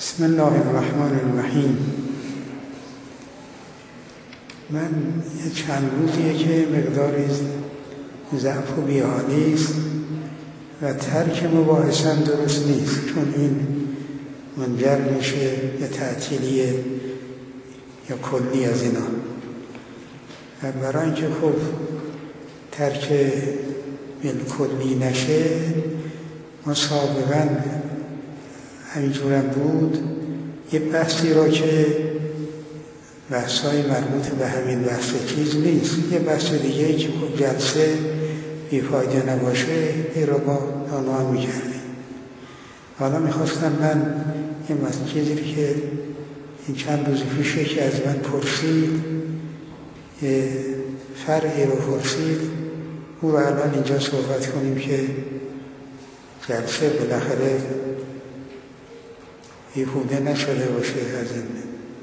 بسم الله الرحمن الرحیم. من چند روزیه که مقداری ضعف و بی‌حالی است و ترک مباحثم درست نیست، چون این منجر میشه به تعطیلی یا کلی از اینا. و برای اینکه خب ترک بالکلی نشه، ما سابقا همینجورم بود یه بحثی را که بحثای مربوط به همین بحث چیز نیست، یه بحث دیگه ای که خب جلسه بیفایده نباشه این را با عنوان میکردیم. حالا میخواستم من یه مسئله که این چند روز پیشه که از من پرسید، یه فرعی رو پرسید، او رو الان اینجا صحبت کنیم که جلسه بالاخره بیهوده نشده باشه. از این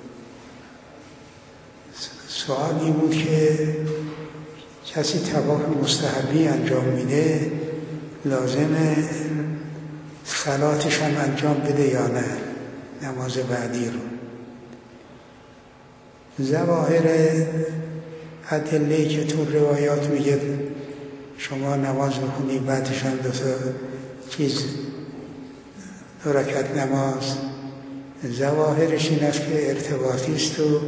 سوال این بود که کسی طواف مستحبی انجام میده، لازمه صلاتش هم انجام بده یا نه، نماز بعدی رو. ظواهر ادله‌ای که تو روایات میگه شما نماز بخونی بعدش هم دو رکعت نماز، ظواهرش این است که ارتباطی است و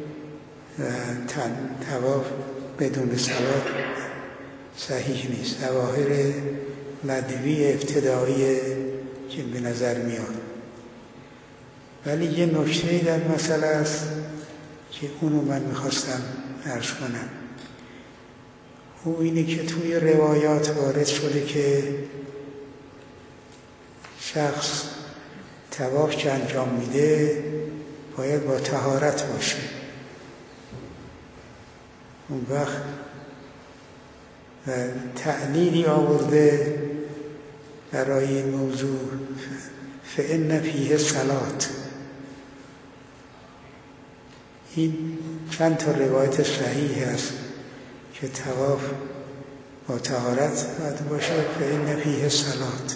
طواف بدون صلات صحیح نیست. ظواهر مدوی ابتدایی که به نظر میاد. ولی یه نکته در مسئله است که اونو من میخواستم عرض کنم. او اینه که توی روایات وارد شده که شخص طواف که انجام میده باید با طهارت باشه. اون وقت و تعلیلی آورده برای این موضوع، فإن فیه صلات. این چند تا روایت صحیح هست که طواف با طهارت باید باشه، فإن فیه صلات.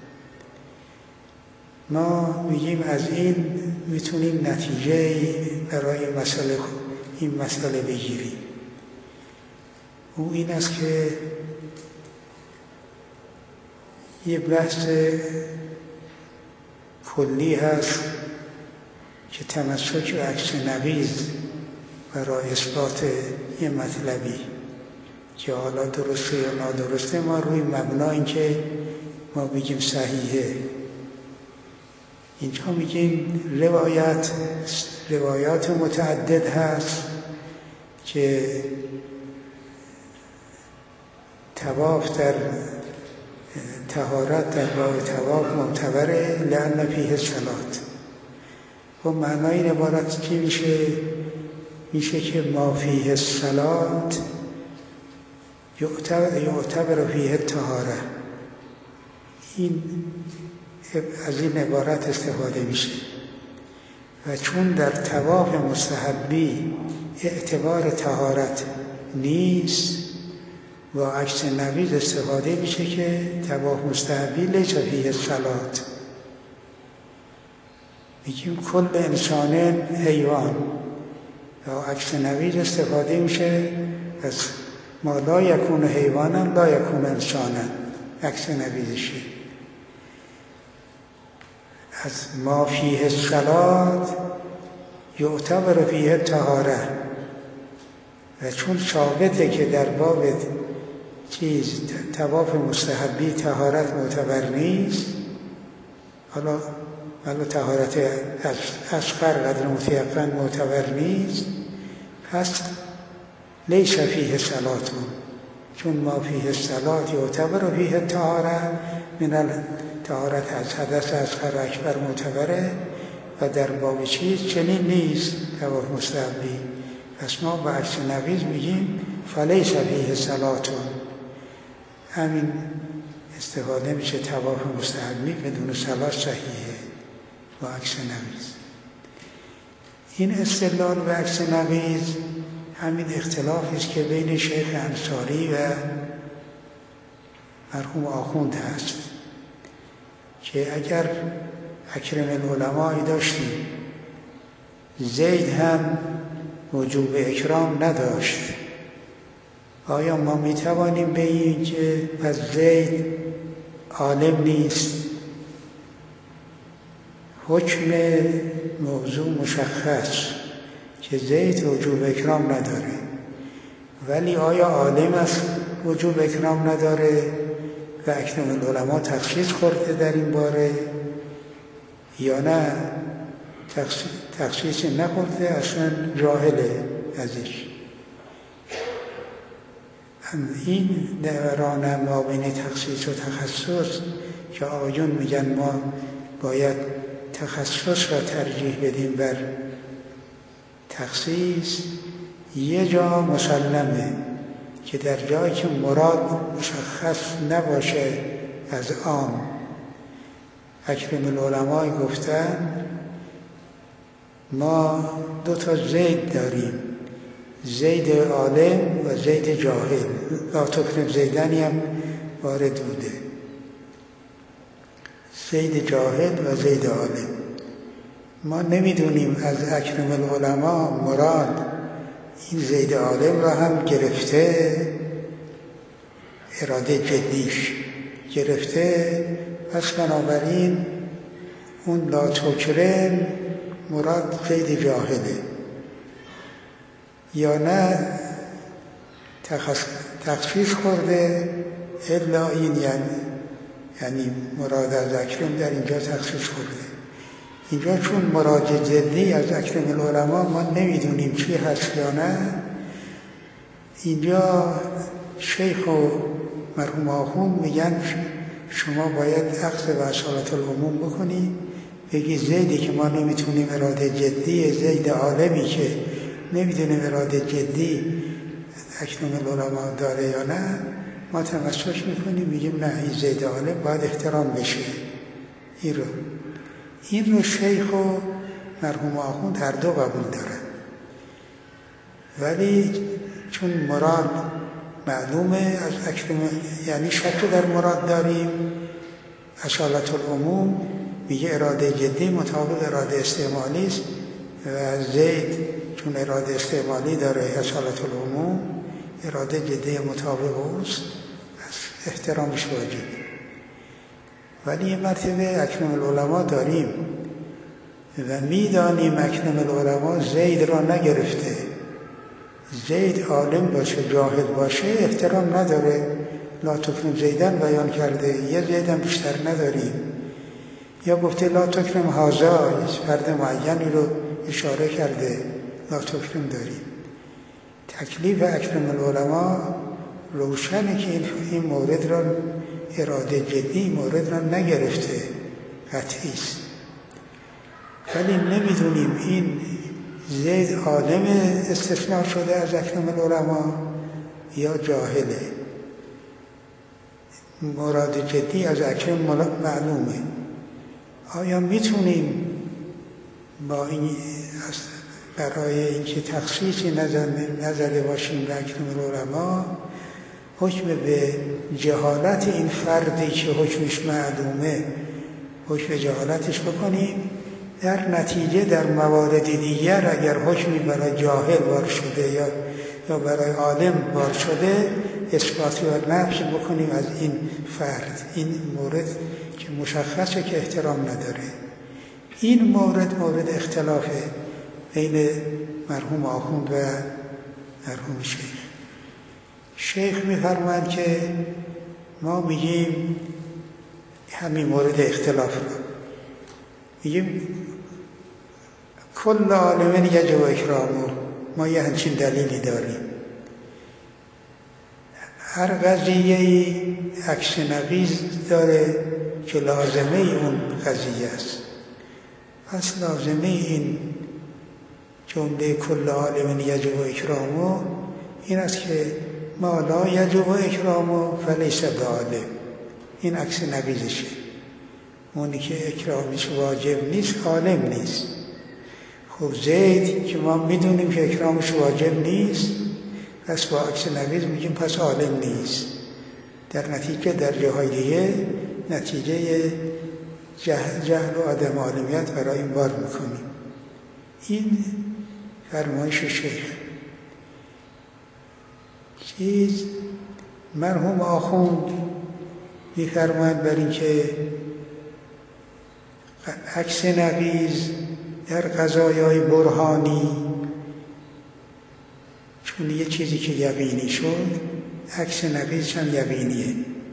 ما میگیم از این میتونیم نتیجه برای این مسئله بگیریم. او این است که یه بحث کلی هست که تمسک و عکس نقیض برای اثبات یه مطلبی که حالا درسته یا نادرسته، ما روی مبنا این که ما بگیم صحیحه. اینجا میگیم روایات متعدد هست که طواف در طهارت در باب طواف معتبره، لأن فیه صلات. و معنای این عبارت چی میشه که ما فیه صلات یعتبر فیه طهاره. این از این عبارت استفاده میشه و چون در طواف مستحبی اعتبار طهارت نیست، با عکس نقیض استفاده میشه که طواف مستحبی لیس فیه صلات. میگیم کل انسان حیوان، با عکس نقیض استفاده میشه از ما لا یکون حیوانا لا یکون انسانا، عکس نقیضشه. از ما فیه صلات یعتبر فیه طهاره، و چون ثابته که در باب طواف مستحبی طهارت معتبر نیست، حالا طهارت اصغر قدر متیقن معتبر نیست، پس لیس فیه صلات. چون ما فیه صلات یعتبر فیه طهاره، من طهارت از حدث اصغر اکبر معتبره و در باب چنین نیست طواف مستحبی. پس ما با عکس نقیض میگیم فلیس فیه صلات. همین استفاده میشه طواف مستحبی بدون صلات صحیحه با عکس نقیض. این استدلال به عکس نقیض همین اختلافی است که بین شیخ انصاری و مرحوم آخوند هست که اگر اکرم العلمایی داشتیم، زید هم وجوب اکرام نداشت. آیا ما می توانیم بگیم که پس زید عالم نیست؟ حکم موضوع مشخص که زید وجوب اکرام نداره، ولی آیا عالم است وجوب اکرام نداره و اکرم العلما تخصیص خورده در این باره یا نه تخصیص نخورده، اصلا جاهله ازش؟ این دوران ما بین تخصیص و تخصص که آقایون میگن ما باید تخصص را ترجیح بدیم بر تخصیص، یه جا مسلمه که در جایی که مراد مشخص نباشه از عام. اکرم العلمای گفتن ما 2 زید داریم، زید عالم و زید جاهل. لا تکرم زیدنی هم وارد بوده، زید جاهل و زید عالم. ما نمیدونیم از اکرم العلما مراد این زید عالم را هم گرفته، اراده جدیش گرفته، پس بنابراین اون لا تکرم مراد زید جاهله، یا نه تخصیص خورده الا این، یعنی مراد از اکرم در اینجا تخصیص خورده. اینجا چون مراد جدی از اکرم العلما ما نمیدونیم چی هست یا نه، اینجا شیخ و مرحوم آخوند میگن شما باید اخذ به اصالت العموم بکنید، بگی زیدی که ما نمیتونیم اراده جدی، زید عالمی که نمیدونیم اراده جدی اکرم العلما داره یا نه، ما تمسک میکنیم میگیم نه این زید عالم باید احترام بشه. این رو شیخ و مرحوم آخوند هر دو قبول دارن، ولی چون مراد معلومه از اکرم، یعنی شک در مراد داریم، اصالت العموم میگه اراده جدی مطابق اراده استعمالی است و زید چون اراده استعمالی داره اصالت العموم، اراده جدی مطابق اوست، از احترامش واجبه. ولی یه مرتبه اکرم العلما داریم و میدانیم اکرم العلما زید را نگرفته، زید عالم باشه جاهل باشه احترام نداره، لا تکرم زیدن بیان کرده، یه زیدن بیشتر نداریم، یا گفته لا تکرم هازا، فرد معینی رو اشاره کرده، لا تکرم داریم. تکلیف اکرم العلما روشنه که این مورد را اراده جدی مورد را نگرفته، قطعی است. ولی نمیدونیم این زید عالم استثناء شده از اکرم العلما یا جاهله. مراد جدی از اکرم معلومه. آیا میتونیم با این برای اینکه تخصیصی نزده باشیم به اکرم العلما حکم به جهالت این فردی که حکمش معلومه حکم جهالتش بکنیم، در نتیجه در موارد دیگر اگر حکمی برای جاهل وارد شده یا برای عالم وارد شده اثبات و نفی بکنیم از این فرد، این مورد که مشخصه که احترام نداره. این مورد اختلافه بین مرحوم آخوند و مرحوم شیخ میفرماند که ما میگیم همین مورد اختلاف رو میگیم کل عالمین یجب اکرامه، ما یه همچین دلیلی داریم. هر قضیه‌ای عکس نقیض داره که لازمه اون قضیه است. پس لازمه این جمله کل عالمین یجب اکرامه این است که ما لا یجب اکرامه فلیس بعالم، این عکس نقیضشه. اونی که اکرامش واجب نیست عالم نیست. خب زید که ما میدونیم که اکرامش واجب نیست، پس با عکس نقیض میگیم پس عالم نیست. در نتیجه در جاهای دیگه نتیجه جهل و عدم عالمیت برای این بار میکنیم. این فرمایش شیخ. مرحوم آخوند میفرماید بر این که عکس نقیض در قضایای برهانی، چون یه چیزی که یقینی شد عکس نقیضش هم یقینیه،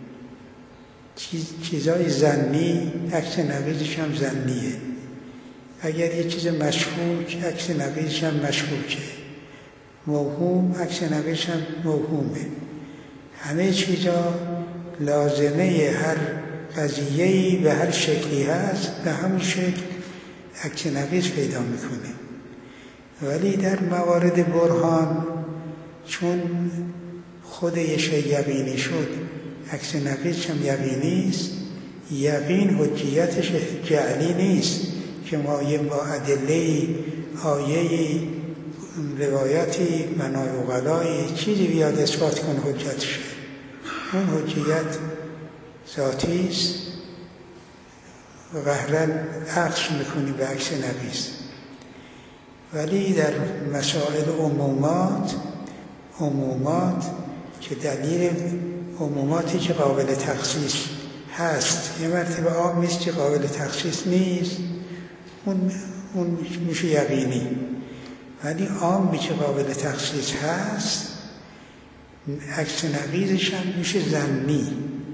چیزای ظنی عکس نقیضش هم ظنیه. اگر یه چیز مشکوک عکس نقیضش هم مشکوکه، موهوم عکس نقیضش هم موهومه. همه چیزا لازمه هر قضیه‌ای به هر شکلی هست به همون شکل عکس نقیض پیدا میکنه. ولی در موارد برهان چون خود یه شی یقینی شد عکس نقیضش هم یقینی است، یقین حجیتش جعلی نیست که ما با ادله آیه‌ای روایتی منای عقلایی چیزی بیاد اثبات کنه حجتشه. اون حجیت ذاتی است و قهرن عکس میکنی به عکس نقیض. ولی در مسائل عمومات که دلیل عموماتی که قابل تخصیص هست یه مرتبه عام نیست که قابل تخصیص نیست، اون میشه یقینی. ولی عامی که قابل تخصیص هست عکس نقیضش هم میشه ظنی.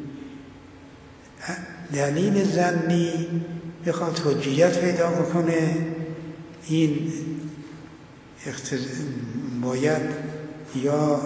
دلیل ظنی بخواد حجیت پیدا بکنه، این باید یا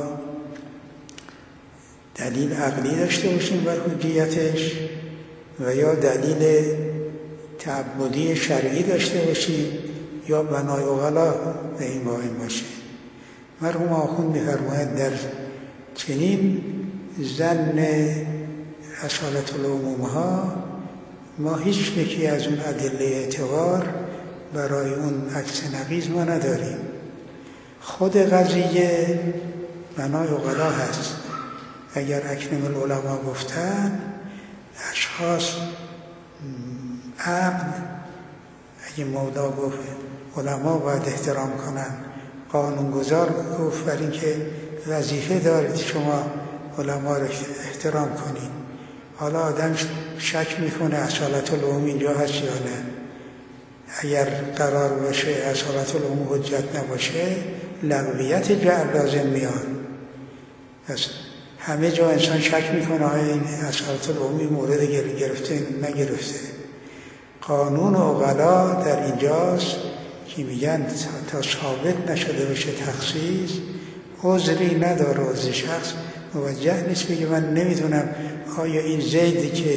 دلیل عقلی داشته باشیم بر حجیتش و یا دلیل تعبدی شرعی داشته باشیم یا بنای عقلا به این قائم باشه. مرحوم آخوند می‌فرماید در چنین ظن اصالت العموم ها ما هیچ یکی از اون ادله اعتبار برای اون عکس نقیض ما نداریم. خود قضیه بنای عقلا هست. اگر اکنون العلماء گفتن اشخاص عقل، اگه مولا گفت علما باید احترام کنن، قانونگذار گفت برای اینکه وظیفه دارید شما علما رو احترام کنید. حالا آدم شک میکنه اصالت العموم اینجا هست یا نه. اگر قرار باشه اصالت العموم حجت نباشه لغویت جعل لازم میاد. پس همه جا انسان شک میکنه آیا این اصالت العموم مورد گرفته نگرفته. قانون عقلا در اینجاست که میگن تا ثابت نشده باشه تخصیص عذری نداره. عذر شخص موجه نیست بگه من نمیدونم آیا این زیدی که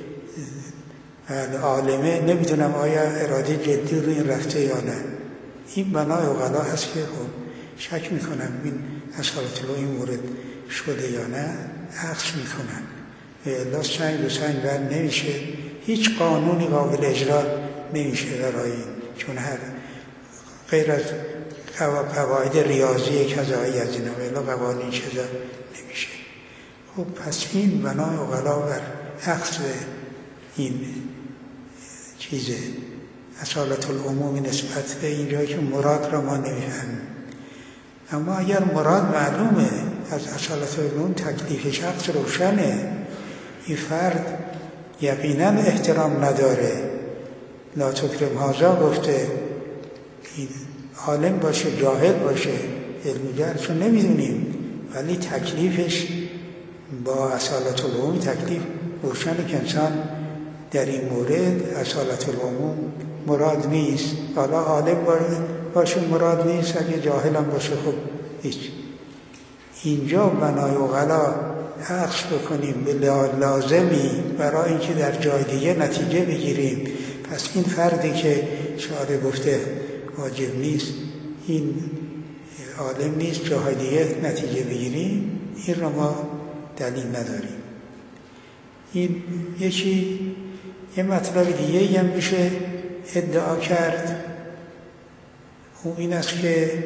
عالمه نمیدونم آیا اراده جدی رو این رفته یا نه. این بنای عقلا هست که خب شک میکنم این اصالت العموم این مورد شده یا نه، عکس میکنن و الا سنگ و سنگ بند نمیشه. هیچ قانونی قابل اجرا نمیشه برای این، چون هر غیر از قواعد ریاضی کذایی از اینا و الا قوانین چیزا نمیشه. خب پس این بنای عقلا بر عکس این چیزه اصالت العموم نسبت به اینجایی که مراد را ما نمیفهمیم. اما اگر مراد معلومه از اصالت العموم تکلیف شخص روشنه، این فرد یقینا احترام نداره. لا تکرم هذا گفته این عالم باشه جاهل باشه علم جهل چون نمیدونیم، ولی تکلیفش با اصالت العموم تکلیف روشنه که انسان در این مورد اصالت العموم مراد نیست. حالا عالم باشه مراد نیست، اگه جاهل هم باشه خب هیچ. اینجا بنای عقلا عکس بکنیم به لازمی برای اینکه در جای دیگه نتیجه بگیریم. پس این فردی که شارع گفته واجب نیست، این عالم نیست، جای دیگه نتیجه بگیریم، این رو ما دلیل نداریم. این یه مطلب دیگه هم میشه ادعا کرد، اون این است که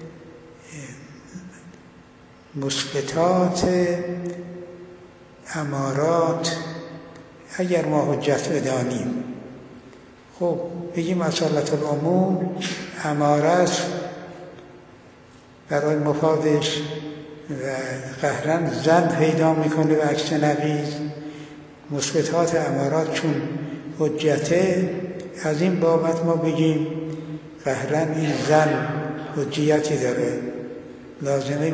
مثبتات امارات اگر ما حجت بدانیم خب بگیم اصالت العموم اماره است برای مفادش و قهرن زن پیدا میکنه و عکس نقیض. مثبتات امارات چون حجته، از این بابت ما بگیم قهرن این زن حجیتی داره. لازمه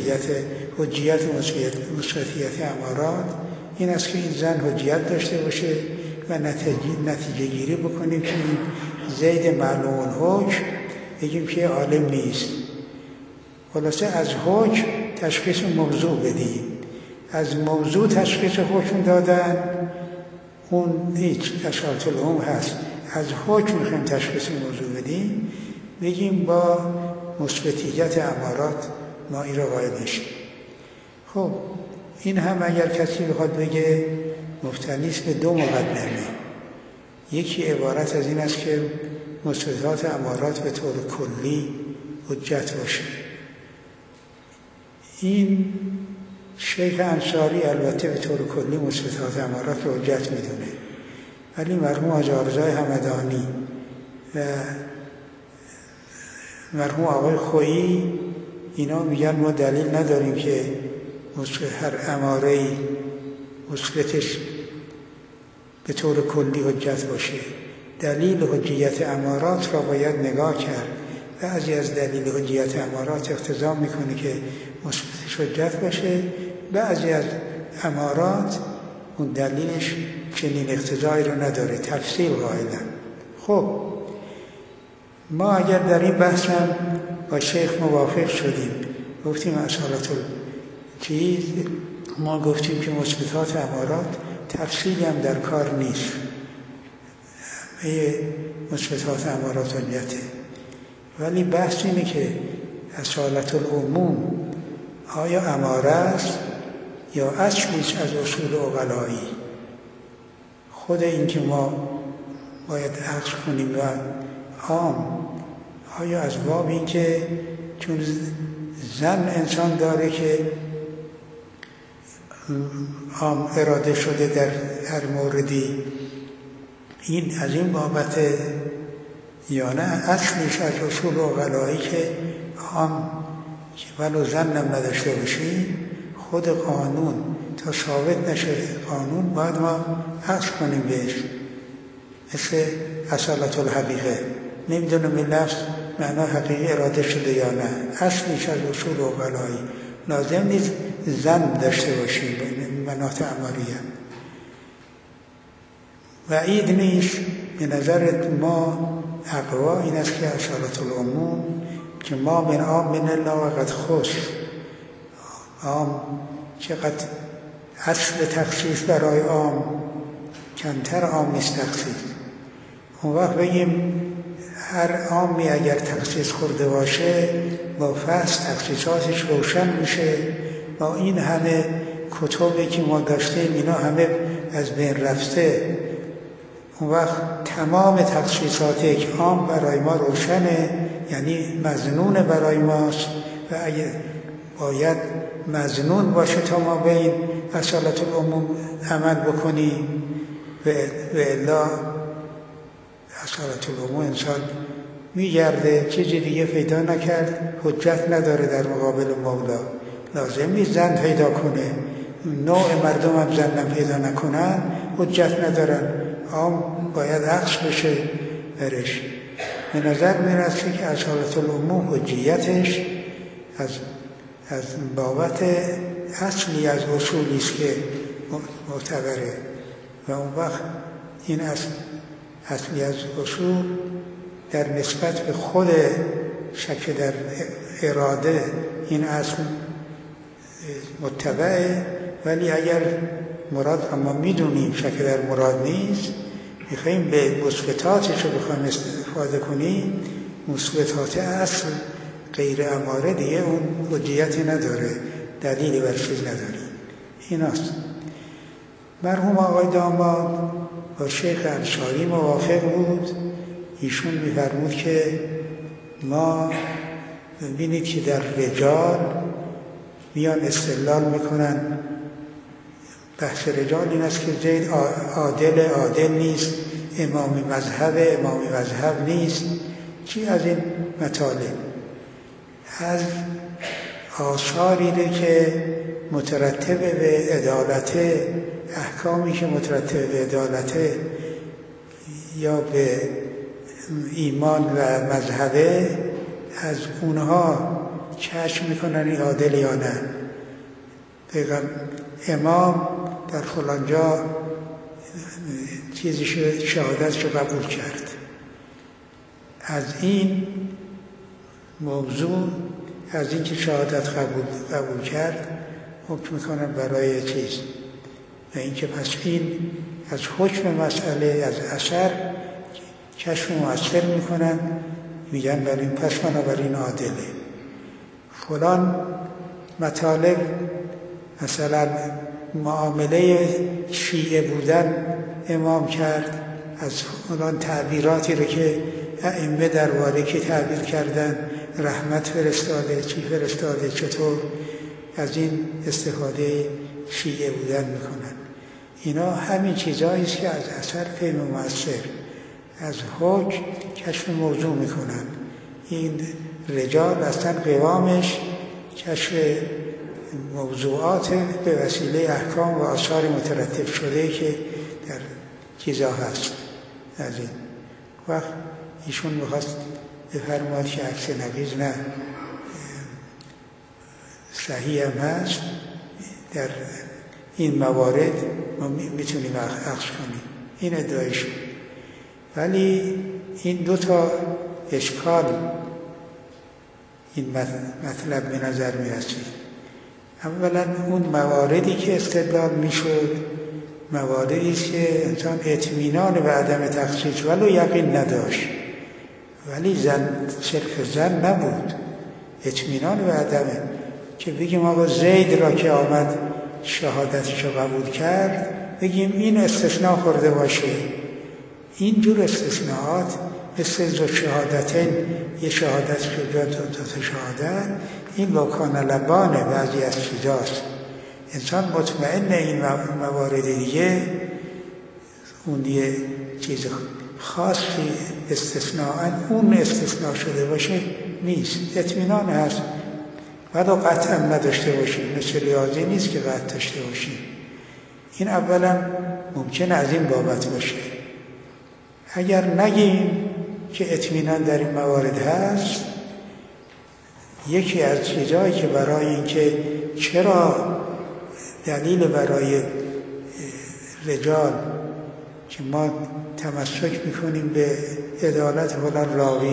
مثبتیت امارات این است که این زن حجیت داشته باشه و نتیجه گیری بکنیم که این زید معلوم الحکم بگیم که عالم نیست. خلاصه از حکم تشخیص موضوع بدیم، از موضوع تشخیص حکم دادن اون هیچ اشارت العموم هست. از حکم میخوایم تشخیص موضوع بدیم، بگیم با مثبتیت امارات ما این را قائل بشیم. خب این هم اگر کسی بخواد بگه مبتنی است به دو مقدمه. یکی عبارت از این است که مثبتات امارات به طور کلی حجت باشه. این شیخ انصاری البته به طور کلی مثبتات امارات رو حجت میدونه، ولی مرحوم حاج آرزای همدانی و مرحوم آقای خویی اینا میگن ما دلیل نداریم که هر اماره‌ای مثبتش به طور کلی حجت باشه. دلیل حجیت امارات را باید نگاه کرد. بعضی از دلیل حجیت امارات اقتضا میکنه که مثبتش حجت باشه، بعضی از امارات اون دلیلش چنین اقتضایی رو نداره، تفصیل قائلن. خب ما اگر در این بحث هم با شیخ موافق شدیم، گفتیم اصالت چیز، ما گفتیم که مثبتات امارات تفصیلی هم در کار نیست، مثبتات امارات حجته. ولی بحث اینه که اصالت العموم آیا اماره است یا اصلیش از اصول عقلایی؟ خود این که ما باید عقل کنیم و عام، آیا از باب این که چون زن انسان داره که عام اراده شده در هر موردی، این از این بابت یا نه اصلیش از اصول عقلایی که عام ولو زنم نداشته باشیم، خود قانون تا ثابت نشه قانون باید ما عکس کنیم بهش، مثل اصالت الحقیقه. نمیدونم این لفظ معنا حقیقی اراده شده یا نه، اصلیش از اصول عقلایی. لازم نیست زن داشته باشیم مناط اماریه. وعید نیست به نظر ما اقوا این است که اصالت العموم که ما من عام من الله و قد خص، عام چقدر اصل تخصیص برای عام کمتر عام نیست تخصیص. اون وقت بگیم هر عامی اگر تخصیص خورده باشه با فصل تخصیصاتش روشن میشه، با این همه کتبی که ما داشتیم اینا همه از بین رفته، اون وقت تمام تخصیصات یک عام برای ما روشنه، یعنی مظنون برای ماست و اگه باید مظنون باشه تا ما به این اصالت العموم عمل بکنیم و الا اصالت العموم انسان میگرده چیزی دیگه پیدا نکرد، حجت نداره در مقابل مولا. لازم نیست زن پیدا کنه، نوع مردم هم زن پیدا نکنن حجت ندارن، عام باید عکس بشه برش. به نظر میرسه که اصالت العموم حجیتش از بابت اصلی از اصولی است که معتبره و اون وقت این اصلی از اصول در نسبت به خود شک در اراده این اصل متبعه، ولی اگر مراد اما میدونیم شک در مراد نیست، میخواییم به مثبتاتش رو بخوایم استفاده کنیم، مثبتات اصل غیر اماره دیگه اون حجیتی نداره، دلیلی بر چیز نداریم. این است. مرحوم آقای داماد با شیخ انصاری موافق بود. ایشون می‌فرمود که ما ببینید که در رجال میان استدلال میکنن، بحث رجال این است که زید عادل نیست، امامی مذهب نیست. چی از این مطالب؟ از آثاری که مترتب به عدالت، احکامی که مترتب به عدالت یا به ایمان و مذهبه، از اونها کشف میکنن این عادل یا نه. امام در فلان جا چیزی شهادتش رو قبول کرد. از این موضوع، از این که شهادت قبول کرد، حکم میکنن برای چیز، و اینکه پس این از حکم مسئله، از اثر کشف مؤثر میکنن، میگن بر این پس بنابراین عادله. فلان مطالب، مثلا معامله شیعه بودن امام کرد، از فلان تعبیراتی رو که ائمه درباره که تعبیر کردن، رحمت فرستاده، چی فرستاده، چطور، از این استفاده شیعه بودن میکنن. اینا همین چیزایی است که از اثر فهم مؤثر، از حکم کشف موضوع میکنن. این رجال اصلا قوامش کشف موضوعات به وسیله احکام و آثار مترتب شده که در چیزا هست. از این وقت ایشون میخواست بفرماد که عکس نقیض نه، صحیح هم هست، در این موارد ما میتونیم اخذ کنیم. این ادعایش. ولی این دو تا اشکال این مطلب به نظر میرسید. اولا اون مواردی که استدلال میشد مواردی است که انسان اطمینان به عدم تخصیص ولو یقین نداشت، ولی صرف زن نبود، اطمینان به عدمه، که بگیم آقا زید را که آمد شهادتش رو قبول کرد، بگیم این استثناء خورده باشه. اینجور استثناءات مثل ذو شهادتین، یه شهادت که دو تا شهادت، این لکان لبانه، بعضی از چیزاست. انسان مطمئن این موارد دیگه، اون یه چیز خاصی استثناء، اون استثناء شده باشه نیست، اطمینان هست. بعد قطع هم نداشته باشیم، مثل ریاضی نیست که قطع داشته باشیم. این اولا ممکنه از این بابت باشه. اگر نگیم که اطمینان در این موارد هست، یکی از چیزهایی که برای اینکه چرا دلیل برای رجال که ما تمسک میکنیم به عدالت فلان راوی،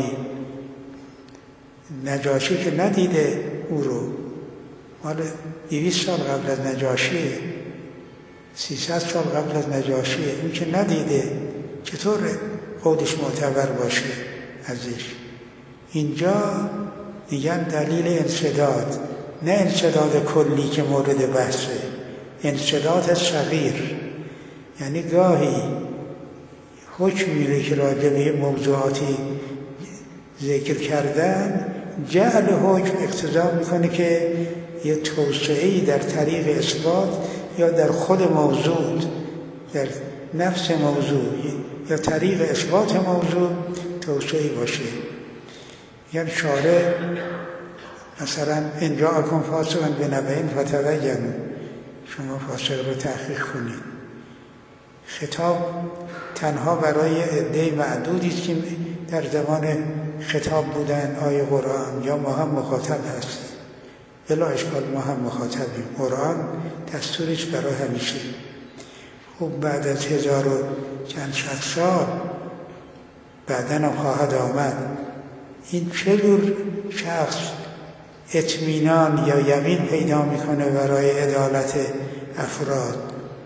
نجاشی که ندیده او رو، مال 200 سال قبل از نجاشیه، 300 سال قبل از نجاشیه، اون که ندیده چطور قولش معتبر باشه ازش؟ اینجا میگن دلیل انسداد، نه انسداد کلی که مورد بحثه، انسداد صغیر. یعنی گاهی حکم میره که راجع به موضوعاتی ذکر کردن، جعل حکم اقتضا میکنه که یه توسعه‌ای در طریق اثبات یا در خود موضوع، در نفس موضوع یا طریق اثبات موضوع توسعه‌ای باشه. یعنی شارع مثلا ان جاءکم فاسق بنبأ فتبینوا، شما فاسق رو تحقیق کنید. خطاب تنها برای عده معدودی است که در زمان خطاب بودن آیه قرآن، یا ما هم مخاطب هستیم، بلا اشکال ما هم مخاطبیم، قرآن دستورش برای همیشه. خب بعد از 1000 و چند صد سال بعدن هم خواهد آمد. این چه جور شخص اطمینان یا یقین پیدا میکنه برای عدالت افراد؟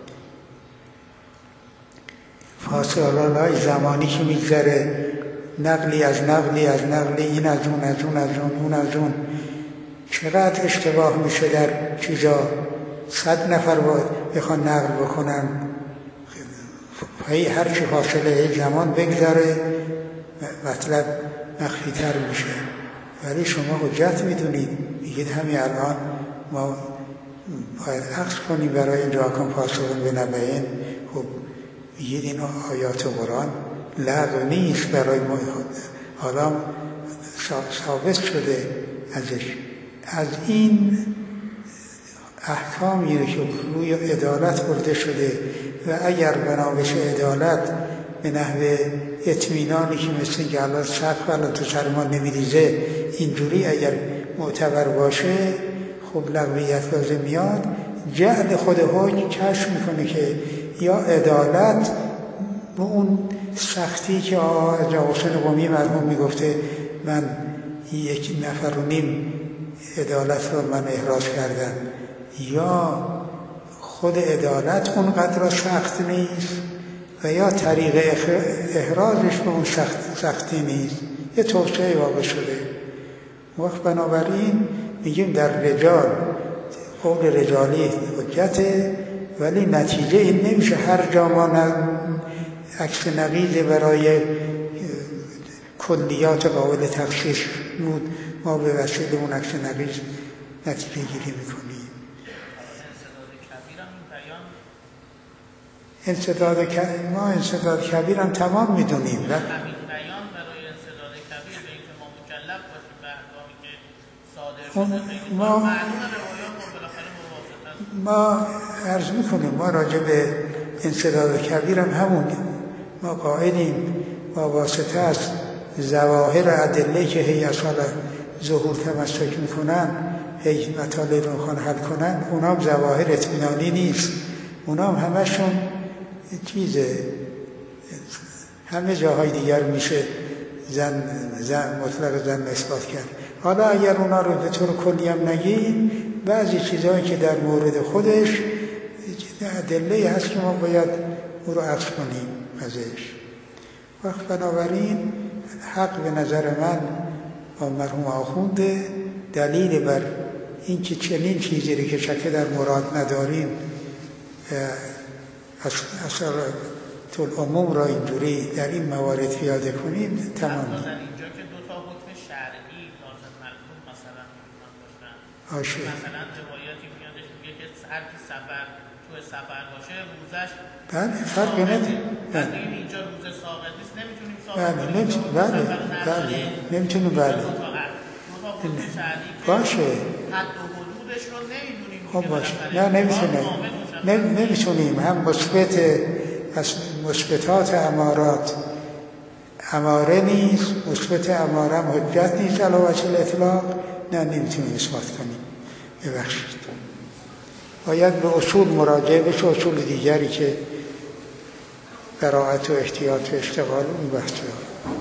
فاصله زمانی که میگذره، نقلی از نقلی از نقلی، این از اون از اون از اون اون از اون، چقدر اشتباه میشه در چیزا. 100 نفر بخوان نقل بکنن، هر چی فاصله زمان بگذره مطلب مخفی‌تر میشه. ولی شما حجت میدونید، میگید همین الان ما باید عکس کنیم برای این جاکن فاسقون بنبأ. خب میگید این آیات قرآن لغو نیست برای ما، حالا ثابت شده ازش. از این احکامی که روی عدالت برده شده و اگر بنا بشه عدالت به نحو اطمینانی که مثل اینکه الان سقف الان تو سر ما نمیریزه، اینجوری اگر معتبر باشه خب لغویت لازم میاد. جهل خود حکم کشف میکنه که یا عدالت به اون سختی که آقا حسین قمی مرحوم میگفته من 1.5 نفر عدالت رو من احراز کردم، یا خود عدالت اونقدر سخت نیست و یا طریق احرازش به اون سختی نیست، یه توسعه واقع شده. وقت بنابراین میگیم در رجال قول رجالی حجته، ولی نتیجه این نمیشه هر جا ما عکس نقیض برای کلیات قابل تخصیص بود ما به وسیله اون عکس نقیض نتیجه گیری میکنیم. ما انسداد کبیر هم تمام میدونیم. ما عرض میکنیم ما راجع به انسداد کبیر هم همونیم. ما قائلیم با واسطه از ظواهر ادله که هی اصلا ظهور تمسک میکنن، هی مطالب رو خواهن حل کنن، اونا هم ظواهر اطمینانی نیست، اونا هم همشون چیزه. همه جاهای دیگر میشه مطلق زن اثبات کرد. حالا اگر اونا رو به طور کلی هم نگیم، بعضی چیزهایی که در مورد خودش ادله هست که ما باید او رو عکس کنیم ازش. وقت بنابراین حق به نظر من با مرحوم آخونده دلیل بر این که چنین چیزی رو که شکه در مراد نداریم اثر طول عموم را اینجوری در این موارد پیاده کنیم تمام. اینجا که دو تا حکم شرعی لازم ملزوم مثلا داشتن، مثلا روایاتی میادش میگه که هر کی سفر تو سفر باشه روزش بله فرقی نداره. بله اینجا روز ساقط نیست، نمیتونیم ساقط بله نمیتونیم. بله دو تا حکم شرعی باشه حد و حدودش رو نمیدونیم. خب باشه نمیتونیم هم از مثبتات امارات اماره نیست، مثبت اماره هم حجت نیست علی وجه الاطلاق، نمیتونیم اثبات کنیم. ببخشید باید به اصول مراجعه بشه، اصول دیگری که براعت و احتیاط و اشتغال اون بحث